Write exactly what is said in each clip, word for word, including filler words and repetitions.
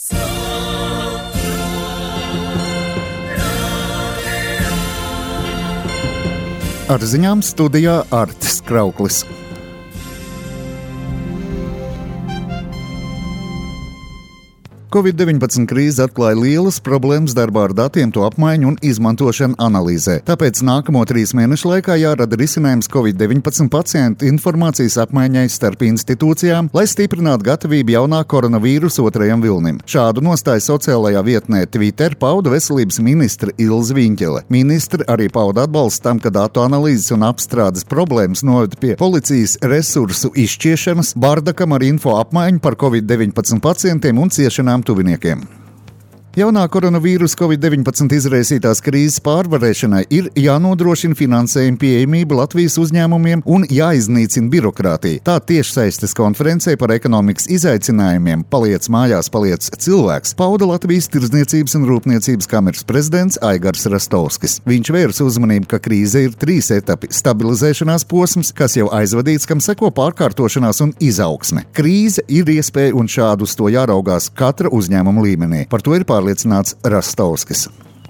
Ar ziņām studijā Artis Krauklis. covid deviņpadsmit krīze atklāja lielas problēmas darbā ar datiem, to apmaiņu un izmantošanu analīzē. Tāpēc nākamo trīs mēnešu laikā jārada risinājums covid deviņpadsmit pacientu informācijas apmaiņai starp institūcijām, lai stiprinātu gatavību jaunā koronavīrusa otrajam vilnim. Šādu nostāju sociālajā vietnē Twitter pauda veselības ministre Ilze Viņķele. Ministre arī pauda atbalstu tam, ka datu analīzes un apstrādes problēmas noved pie policijas resursu izšķiešanas, bardakam ar info apmaiņu par covid deviņpadsmit pacientiem un ciešanām tuviniekiem. Jaunā koronavīrusa covid deviņpadsmit izraisītās krīzes pārvarēšanai ir jānodrošina finansējuma pieejamība Latvijas uzņēmumiem un jāiznīcina birokrātija. Tā tiešsaistes konferencē par ekonomikas izaicinājumiem Paliec mājās, paliec cilvēks pauda Latvijas Tirdzniecības un Rūpniecības kameras prezidents Aigars Rastovskis. Viņš vērs uzmanību, ka krīze ir trīs etapi - stabilizēšanās posms, kas jau aizvadīts, kam seko pārkārtošanās un izaugsme. Krīze ir iespēja un šādu uz to jāraugās katra uzņēmuma līmenī. Par to ir pārliecināts Rastovskis.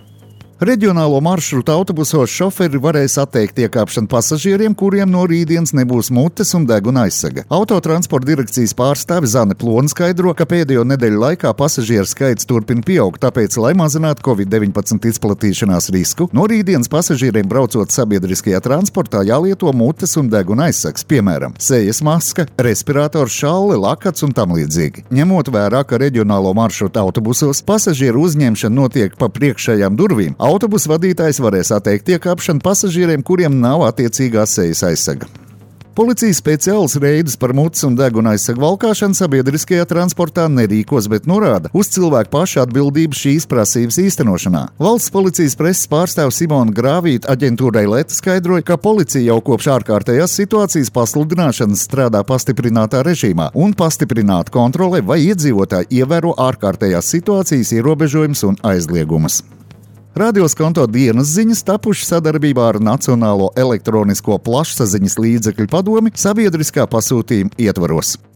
Reģionālo maršrutu autobusos šoferi varēs atteikt iekāpšanu pasažieriem, kuriem no rītdienas nebūs mutes un deguna aizsega. Autotransporta direkcijas pārstāve Zane Plone skaidro, ka pēdējo nedēļu laikā pasažieru skaits turpina pieaugt, tāpēc, lai mazinātu covid deviņpadsmit izplatīšanās risku, no rītdienas pasažieriem braucot sabiedriskajā transportā jālieto mutes un deguna aizsegs, piemēram, sejas maska, respirators, šalle, lakats un tam līdzīgi. Ņemot vērā, ka reģionālo maršrutu autobusos pasažieru uzņemšana notiek pa priekšējām durvīm, autobusu vadītājs varēs atteikt iekāpšanu pasažieriem, kuriem nav attiecīgās sejas aizsega. Policija speciāls reidus par mutes un deguna aizsegu valkāšanu sabiedriskajā transportā nerīkos, bet norāda uz cilvēku pašu atbildību šīs prasības īstenošanā. Valsts policijas preses pārstāve Simona Grāvīta aģentūrai Leta skaidroja, ka policija jau kopš ārkārtējās situācijas pasludināšanas strādā pastiprinātā režīmā un pastiprināta kontrole, vai iedzīvotāji ievēro ārkārtējās situācijas ierobežojumus un aizliegumus. Radios konto dienas ziņas tapuši sadarbībā ar Nacionālo elektronisko plašsaziņas līdzekļu padomi sabiedriskā pasūtījuma ietvaros.